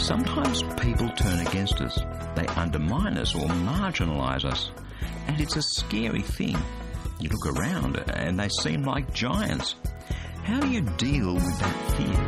Sometimes people turn against us. They undermine us or marginalise us. And it's a scary thing. You look around and they seem like giants. How do you deal with that fear?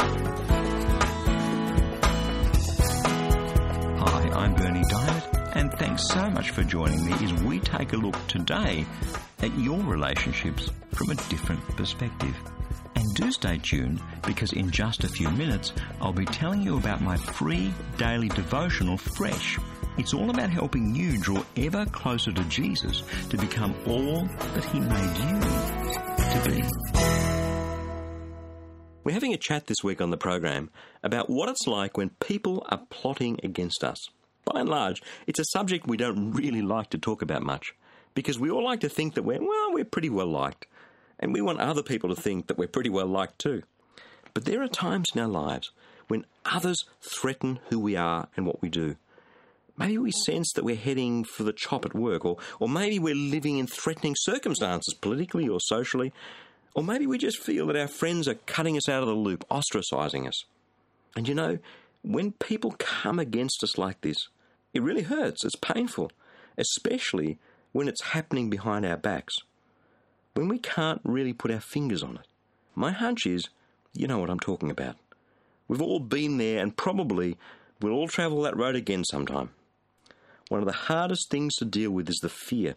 Hi, I'm Bernie Diamond, and thanks so much for joining me as we take a look today at your relationships from a different perspective. And do stay tuned, because in just a few minutes I'll be telling you about my free daily devotional, Fresh. It's all about helping you draw ever closer to Jesus to become all that He made you to be. We're having a chat this week on the program about what it's like when people are plotting against us. By and large, it's a subject we don't really like to talk about much, because we all like to think that we're pretty well liked. And we want other people to think that we're pretty well liked too. But there are times in our lives when others threaten who we are and what we do. Maybe we sense that we're heading for the chop at work, or maybe we're living in threatening circumstances politically or socially, or maybe we just feel that our friends are cutting us out of the loop, ostracising us. And you know, when people come against us like this, it really hurts, it's painful, especially when it's happening behind our backs. When we can't really put our fingers on it. My hunch is, you know what I'm talking about. We've all been there, and probably we'll all travel that road again sometime. One of the hardest things to deal with is the fear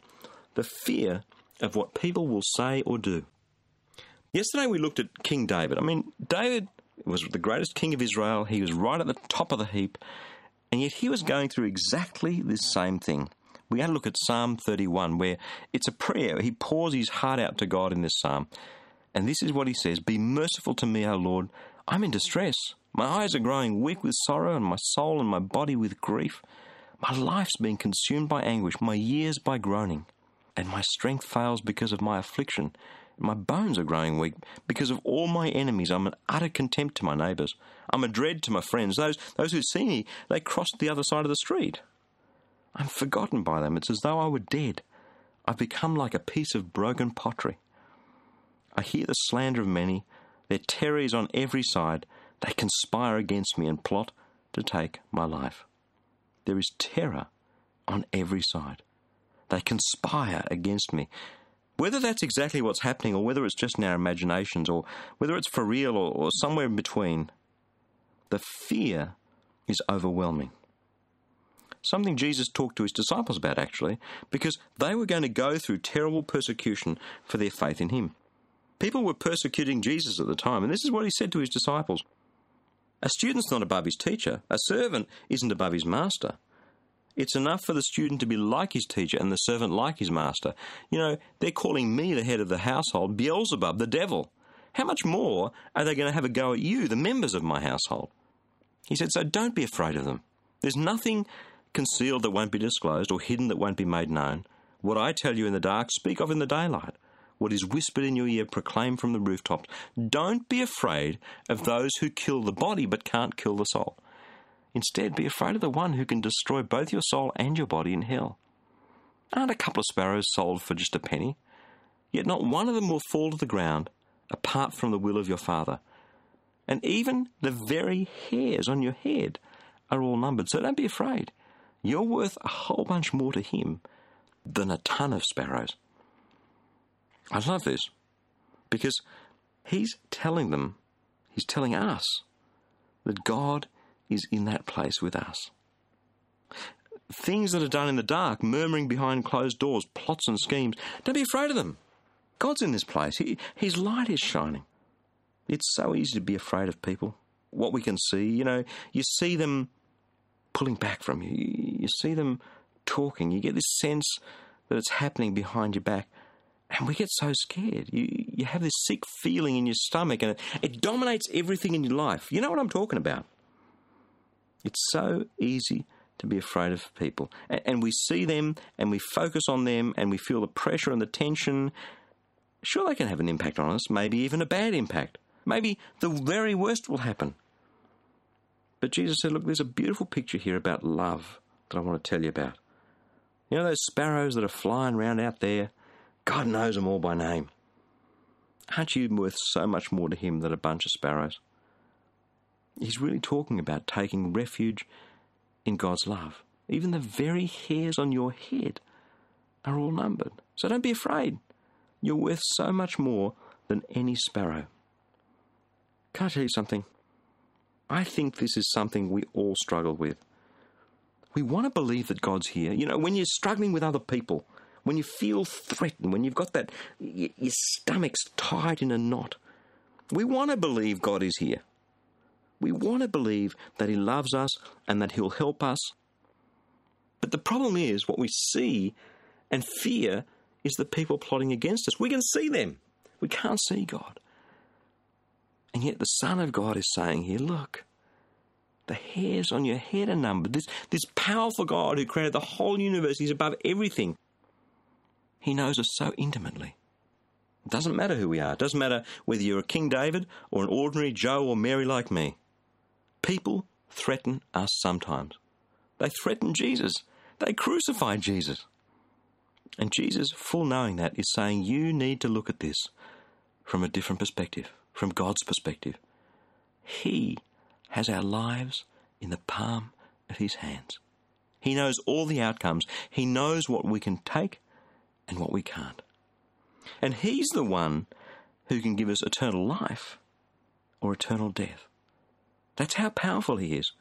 of what people will say or do. Yesterday we looked at King David. David was the greatest king of Israel. He was right at the top of the heap, and yet he was going through exactly this same thing. We had to look at Psalm 31, where it's a prayer. He pours his heart out to God in this psalm. And this is what he says: "Be merciful to me, O Lord. I'm in distress. My eyes are growing weak with sorrow, and my soul and my body with grief. My life's being consumed by anguish, my years by groaning. And my strength fails because of my affliction. My bones are growing weak because of all my enemies. I'm an utter contempt to my neighbours. I'm a dread to my friends. Those who see me, they cross the other side of the street. I'm forgotten by them. It's as though I were dead. I've become like a piece of broken pottery. I hear the slander of many. Their terror is on every side. They conspire against me and plot to take my life." There is terror on every side. They conspire against me. Whether that's exactly what's happening, or whether it's just in our imaginations, or whether it's for real, or somewhere in between, the fear is overwhelming. Something Jesus talked to his disciples about, actually, because they were going to go through terrible persecution for their faith in him. People were persecuting Jesus at the time, and this is what he said to his disciples: "A student's not above his teacher. A servant isn't above his master. It's enough for the student to be like his teacher and the servant like his master. You know, they're calling me the head of the household, Beelzebub, the devil. How much more are they going to have a go at you, the members of my household?" He said, so don't be afraid of them. There's nothing concealed that won't be disclosed, or hidden that won't be made known. What I tell you in the dark, speak of in the daylight. What is whispered in your ear, proclaim from the rooftops. Don't be afraid of those who kill the body but can't kill the soul. Instead, be afraid of the one who can destroy both your soul and your body in hell. Aren't a couple of sparrows sold for just a penny? Yet not one of them will fall to the ground apart from the will of your Father. And even the very hairs on your head are all numbered. So don't be afraid. You're worth a whole bunch more to him than a ton of sparrows." I love this, because he's telling us that God is in that place with us. Things that are done in the dark, murmuring behind closed doors, plots and schemes, don't be afraid of them. God's in this place. His light is shining. It's so easy to be afraid of people. What we can see, you see them pulling back from you. You see them talking. You get this sense that it's happening behind your back. And we get so scared. You have this sick feeling in your stomach, and it dominates everything in your life. You know what I'm talking about. It's so easy to be afraid of people. And we see them, and we focus on them, and we feel the pressure and the tension. Sure, they can have an impact on us, maybe even a bad impact. Maybe the very worst will happen. But Jesus said, look, there's a beautiful picture here about love that I want to tell you about. You know those sparrows that are flying around out there? God knows them all by name. Aren't you worth so much more to him than a bunch of sparrows? He's really talking about taking refuge in God's love. Even the very hairs on your head are all numbered. So don't be afraid. You're worth so much more than any sparrow. Can I tell you something? I think this is something we all struggle with. We want to believe that God's here. You know, when you're struggling with other people, when you feel threatened, when you've got that, your stomach's tied in a knot, we want to believe God is here. We want to believe that He loves us and that He'll help us. But the problem is, what we see and fear is the people plotting against us. We can see them. We can't see God. And yet the Son of God is saying here, look, the hairs on your head are numbered. This powerful God who created the whole universe, He's above everything. He knows us so intimately. It doesn't matter who we are. It doesn't matter whether you're a King David or an ordinary Joe or Mary like me. People threaten us sometimes. They threaten Jesus. They crucified Jesus. And Jesus, full knowing that, is saying you need to look at this from a different perspective, from God's perspective. He has our lives in the palm of His hands. He knows all the outcomes. He knows what we can take and what we can't. And He's the one who can give us eternal life or eternal death. That's how powerful He is.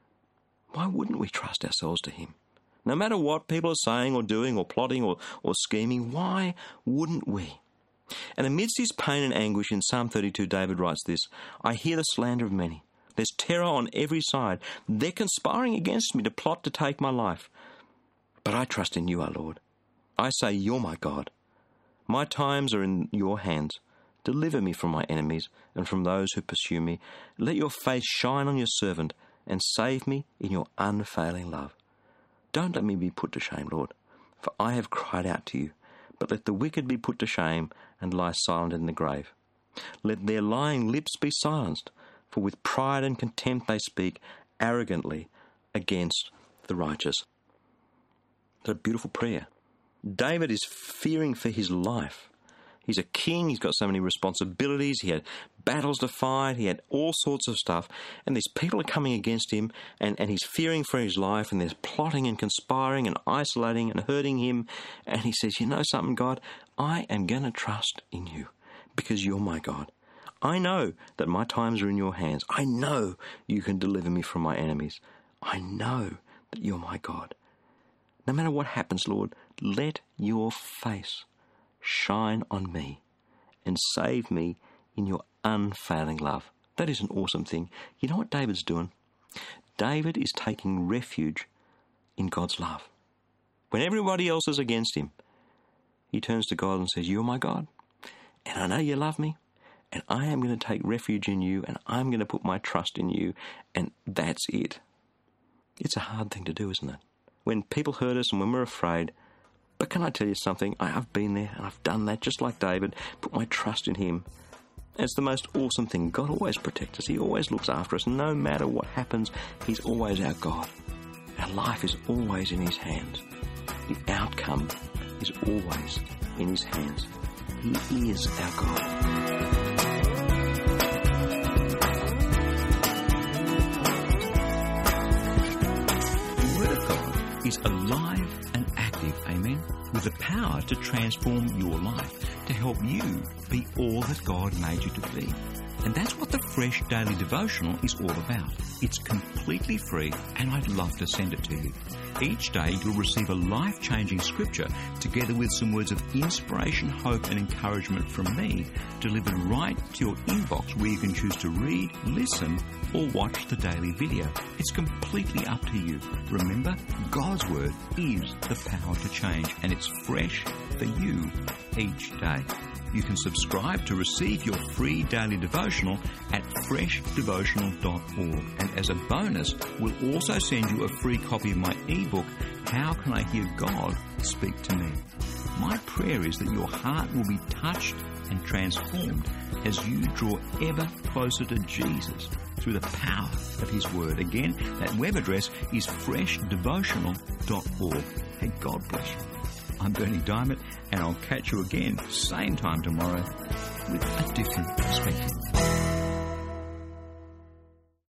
Why wouldn't we trust ourselves to Him? No matter what people are saying or doing or plotting or scheming, why wouldn't we? And amidst his pain and anguish in Psalm 32, David writes this, I hear the slander of many. There's terror on every side. They're conspiring against me to plot to take my life. But I trust in you, our Lord. I say, you're my God. My times are in your hands. Deliver me from my enemies and from those who pursue me. Let your face shine on your servant and save me in your unfailing love. Don't let me be put to shame, Lord, for I have cried out to you. But let the wicked be put to shame and lie silent in the grave. Let their lying lips be silenced, for with pride and contempt they speak arrogantly against the righteous. That's a beautiful prayer. David is fearing for his life. He's a king, he's got so many responsibilities, he had battles to fight, he had all sorts of stuff, and these people are coming against him, and he's fearing for his life, and there's plotting and conspiring and isolating and hurting him, and he says, you know something, God, I am going to trust in you, because you're my God. I know that my times are in your hands. I know you can deliver me from my enemies. I know that you're my God. No matter what happens, Lord, let your face shine on me and save me in your unfailing love. That is an awesome thing. You know what David's doing? David is taking refuge in God's love. When everybody else is against him, he turns to God and says, you're my God, and I know you love me, and I am going to take refuge in you, and I'm going to put my trust in you, and that's it. It's a hard thing to do, isn't it? When people hurt us and when we're afraid. But can I tell you something? I've been there and I've done that just like David, put my trust in him. And it's the most awesome thing. God always protects us. He always looks after us. No matter what happens, He's always our God. Our life is always in His hands. The outcome is always in His hands. He is our God. Is alive and active, amen, with the power to transform your life, to help you be all that God made you to be. And that's what the Fresh Daily Devotional is all about. It's completely free, and I'd love to send it to you. Each day you'll receive a life-changing scripture together with some words of inspiration, hope and encouragement from me, delivered right to your inbox, where you can choose to read, listen or watch the daily video. It's completely up to you. Remember, God's Word is the power to change, and it's fresh for you each day. You can subscribe to receive your free daily devotional at freshdevotional.org. And as a bonus, we'll also send you a free copy of my ebook, How Can I Hear God Speak to Me? My prayer is that your heart will be touched and transformed as you draw ever closer to Jesus through the power of His Word. Again, that web address is freshdevotional.org. Hey, God bless you. I'm Bernie Diamond, and I'll catch you again, same time tomorrow, with a different perspective.